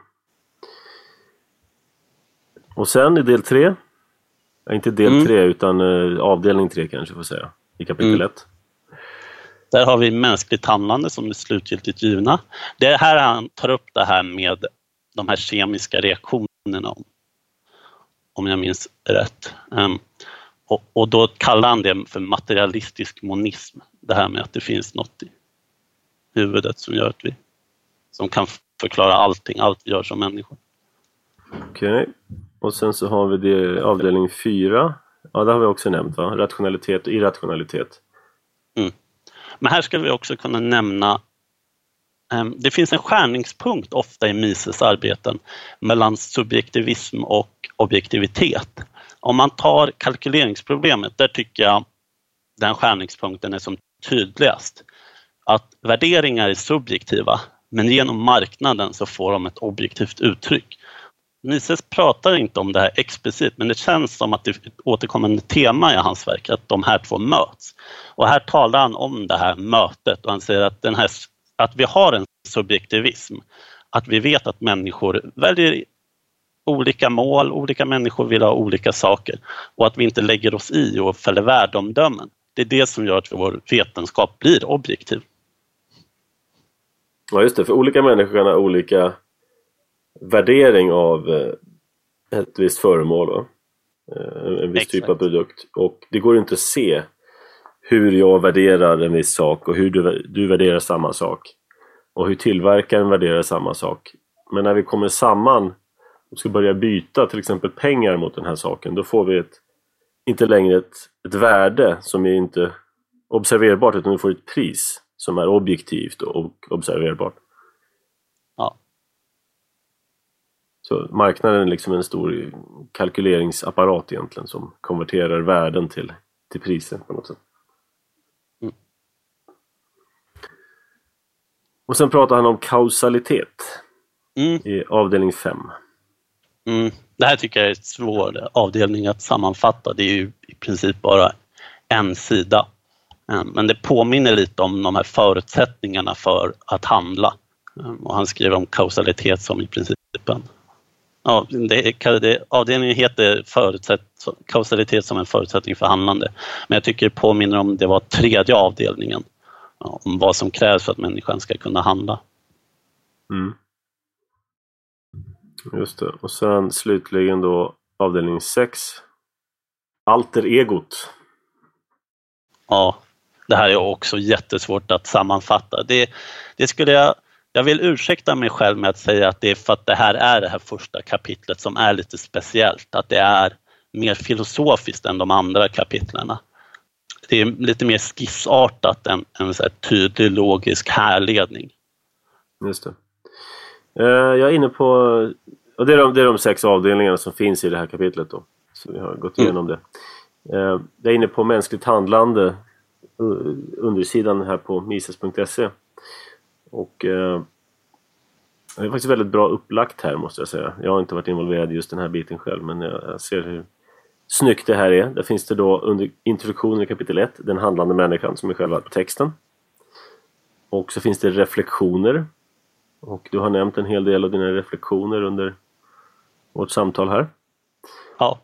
Och sen i del tre. Ja, inte del mm. tre utan uh, avdelning tre kanske får säga. I kapitel mm. ett. Där har vi mänskligt handlande som är slutgiltigt givna. Det är här han tar upp det här med de här kemiska reaktionerna. Om, om jag minns rätt. Um, och, och då kallar han det för materialistisk monism. Det här med att det finns något i huvudet som gör att vi som kan förklara allting, allt vi gör som människor. Okej, okay. Och sen så har vi det avdelning fyra. Ja, det har vi också nämnt, va? Rationalitet och irrationalitet. Mm. Men här skulle vi också kunna nämna um, det finns en skärningspunkt ofta i Mises arbeten mellan subjektivism och objektivitet. Om man tar kalkyleringsproblemet, där tycker jag den skärningspunkten är som tydligast. Att värderingar är subjektiva, men genom marknaden så får de ett objektivt uttryck. Mises pratar inte om det här explicit, men det känns som att det är ett återkommande tema i hans verk, att de här två möts. Och här talar han om det här mötet och han säger att, den här, att vi har en subjektivism. Att vi vet att människor väljer olika mål, olika människor vill ha olika saker. Och att vi inte lägger oss i och fäller värdeomdömen. Det är det som gör att vår vetenskap blir objektiv. Ja just det, för olika människor kan ha olika värdering av ett visst föremål, va? En viss Exakt. Typ av produkt. Och det går inte att se hur jag värderar en viss sak och hur du, du värderar samma sak. Och hur tillverkaren värderar samma sak. Men när vi kommer samman och ska börja byta till exempel pengar mot den här saken, då får vi ett, inte längre ett, ett värde som är inte observerbart, utan vi får ett pris som är objektivt och observerbart. Ja. Så marknaden är liksom en stor kalkyleringsapparat egentligen som konverterar värden till, till priser på något sätt. Mm. Och sen pratar han om kausalitet mm. i avdelning fem. Mm. Det här tycker jag är en svår avdelning att sammanfatta. Det är ju i princip bara en sida. Men det påminner lite om de här förutsättningarna för att handla. Och han skriver om kausalitet som i princip en... Ja, det, det, avdelningen heter förutsätt, kausalitet som en förutsättning för handlande. Men jag tycker det påminner om det var tredje avdelningen. Om vad som krävs för att människan ska kunna handla. Mm. Just det. Och sen slutligen då avdelning sex. Alter egot. Ja, det här är också jättesvårt att sammanfatta. Det, det skulle jag, jag vill ursäkta mig själv med att säga att det är för att det här är det här första kapitlet som är lite speciellt. Att det är mer filosofiskt än de andra kapitlerna. Det är lite mer skissartat än en så här tydlig logisk härledning. Just det. Jag är inne på, och det är de, det är de sex avdelningarna som finns i det här kapitlet då. Så vi har gått igenom mm. det. Jag är inne på mänskligt handlande, undersidan här på mises punkt se. Och eh, det är faktiskt väldigt bra upplagt här, måste jag säga. Jag har inte varit involverad i just den här biten själv, men jag, jag ser hur snyggt det här är. Där finns det då under introduktionen i kapitel ett, den handlande människan som är själva texten. Och så finns det reflektioner. Och du har nämnt en hel del av dina reflektioner under vårt samtal här. Ja.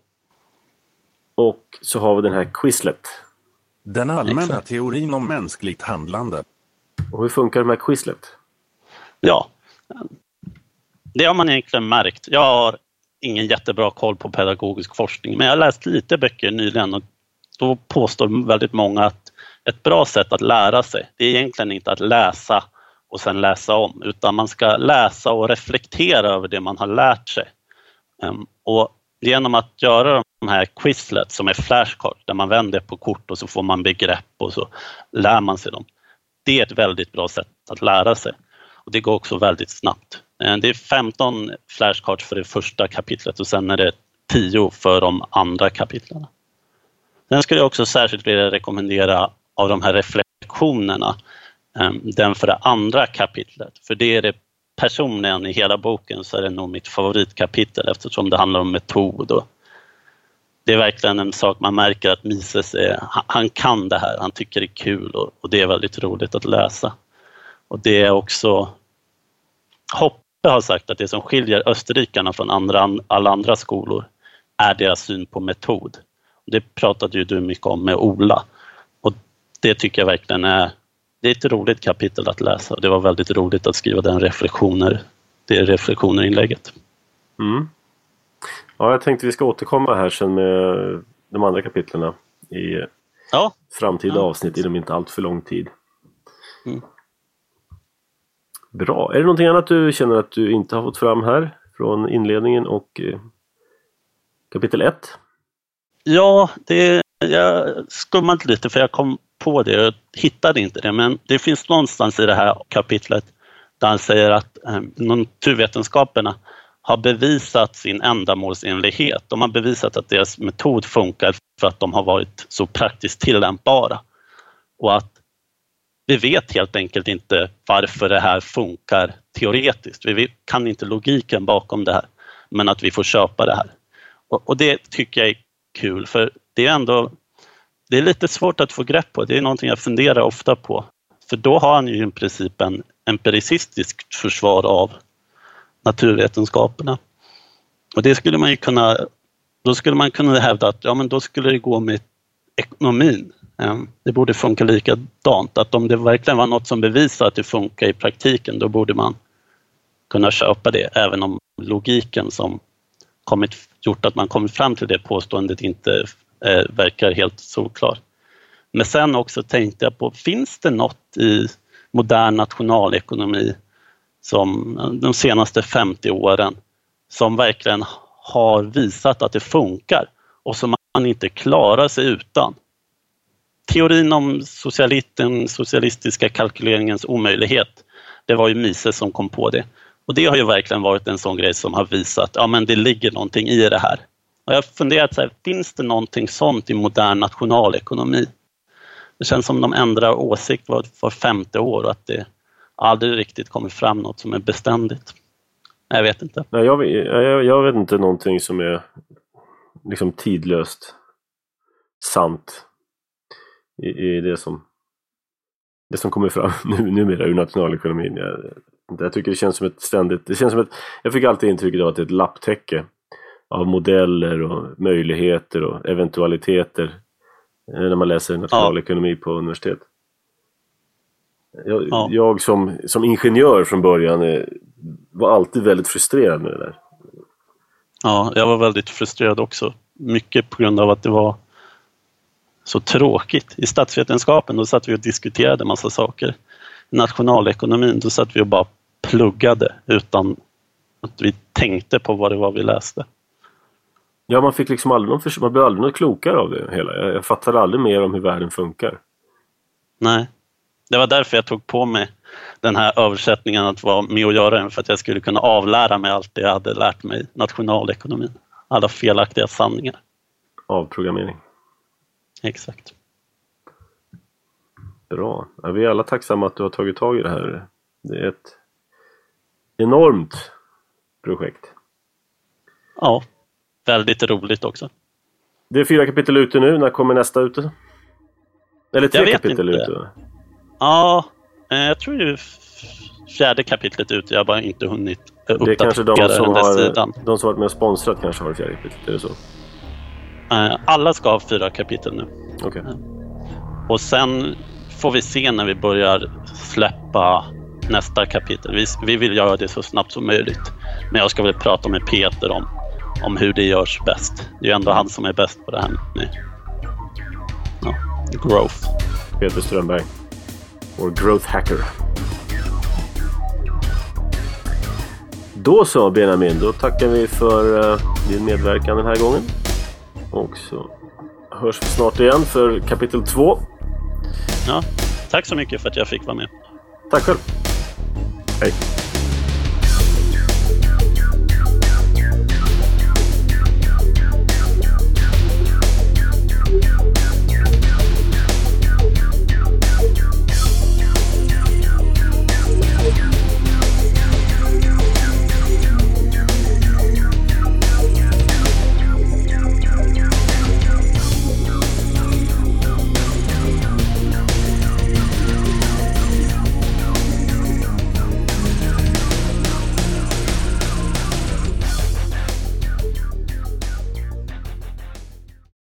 Och så har vi den här Quizlet. Den allmänna Exakt. Teorin om mänskligt handlande. Och hur funkar de här Quizlet? Ja, det har man egentligen märkt. Jag har ingen jättebra koll på pedagogisk forskning, men jag har läst lite böcker nyligen och då påstår väldigt många att ett bra sätt att lära sig, det är egentligen inte att läsa och sen läsa om, utan man ska läsa och reflektera över det man har lärt sig. Och genom att göra de här Quizlet som är flashcard, där man vänder på kort och så får man begrepp och så lär man sig dem. Det är ett väldigt bra sätt att lära sig. Och det går också väldigt snabbt. Det är femton flashcards för det första kapitlet och sen är det tio för de andra kapitlen. Sen skulle jag också särskilt vilja rekommendera av de här reflektionerna den för det andra kapitlet. För det är det personligen i hela boken, så är det nog mitt favoritkapitel eftersom det handlar om metod och det är verkligen en sak man märker att Mises är, han, han kan det här, han tycker det är kul och, och det är väldigt roligt att läsa. Och det är också, Hoppe har sagt att det som skiljer österrikarna från andra, alla andra skolor är deras syn på metod. Det pratade ju du mycket om med Ola. Och det tycker jag verkligen är, det är ett roligt kapitel att läsa. Det var väldigt roligt att skriva den reflektioner, det reflektioner-inlägget. Mm. Ja, jag tänkte vi ska återkomma här sen med de andra kapitlerna i ja. framtida ja. avsnitt inom inte allt för lång tid. Mm. Bra. Är det någonting annat du känner att du inte har fått fram här från inledningen och eh, kapitel ett? Ja, det, jag skummade lite för jag kom på det och hittade inte det. Men det finns någonstans i det här kapitlet där han säger att eh, naturvetenskaperna har bevisat sin ändamålsenlighet. De har bevisat att deras metod funkar för att de har varit så praktiskt tillämpbara. Och att vi vet helt enkelt inte varför det här funkar teoretiskt. Vi kan inte logiken bakom det här, men att vi får köpa det här. Och, och det tycker jag är kul, för det är ändå det är lite svårt att få grepp på. Det är någonting jag funderar ofta på. För då har han ju i princip en empiricistisk försvar av naturvetenskaperna. Och det skulle man ju kunna, då skulle man kunna hävda att ja, men då skulle det gå med ekonomin. Det borde funka likadant. Att om det verkligen var något som bevisar att det funkar i praktiken, då borde man kunna köpa det. Även om logiken som kommit, gjort att man kommit fram till det påståendet inte eh, verkar helt solklar. Men sen också tänkte jag på, finns det något i modern nationalekonomi som de senaste femtio åren som verkligen har visat att det funkar och som man inte klarar sig utan? Teorin om socialisten, socialistiska kalkyleringens omöjlighet, det var ju Mises som kom på det. Och det har ju verkligen varit en sån grej som har visat att ja, men det ligger någonting i det här. Och jag har funderat så här, finns det någonting sånt i modern nationalekonomi? Det känns som de ändrar åsikt var, var femte år och att det aldrig riktigt kommer fram något som är beständigt. Jag vet inte. Nej, jag, jag, jag vet inte någonting som är liksom tidlöst sant i, i det som det som kommer fram nu, numera ur nationalekonomin. Jag, jag tycker det känns som ett ständigt, det känns som ett, jag fick alltid intrycket av att det är ett lapptäcke av modeller och möjligheter och eventualiteter när man läser nationalekonomi ja. på universitet. Jag, ja. jag som, som ingenjör från början är, var alltid väldigt frustrerad med det där. Ja, jag var väldigt frustrerad också. Mycket på grund av att det var så tråkigt. I statsvetenskapen då satt vi och diskuterade massa saker. I nationalekonomin då satt vi och bara pluggade utan att vi tänkte på vad det var vi läste. Ja, man fick liksom aldrig någon, man blev aldrig något klokare av det hela. Jag, jag fattade aldrig mer om hur världen funkar. Nej, det var därför jag tog på mig den här översättningen att vara med och göra den, för att jag skulle kunna avlära mig allt det jag hade lärt mig i nationalekonomin. Alla felaktiga sanningar. Avprogrammering. Exakt. Bra. Ja, vi är alla tacksamma att du har tagit tag i det här. Det är ett enormt projekt. Ja, väldigt roligt också. Det är fyra kapitel ute nu. När kommer nästa ute? Eller tre kapitel inte. ute? Ja, jag tror det är fjärde kapitlet ute. Jag har bara inte hunnit uppdatera det är kanske de som den där har, sidan. De som varit med och sponsrat kanske har det fjärde kapitlet. Är det så? Alla ska ha fyra kapitel nu. Okay. Och sen får vi se när vi börjar släppa nästa kapitel. Vi, vi vill göra det så snabbt som möjligt. Men jag ska väl prata med Peter om, om hur det görs bäst. Det är ju ändå han som är bäst på det här med ja, growth. Peter Strömberg. Vår growth hacker. Då så Benjamin, då tackar vi för uh, din medverkan den här gången. Och så hörs vi snart igen för kapitel två. Ja, tack så mycket för att jag fick vara med. Tack själv. Hej.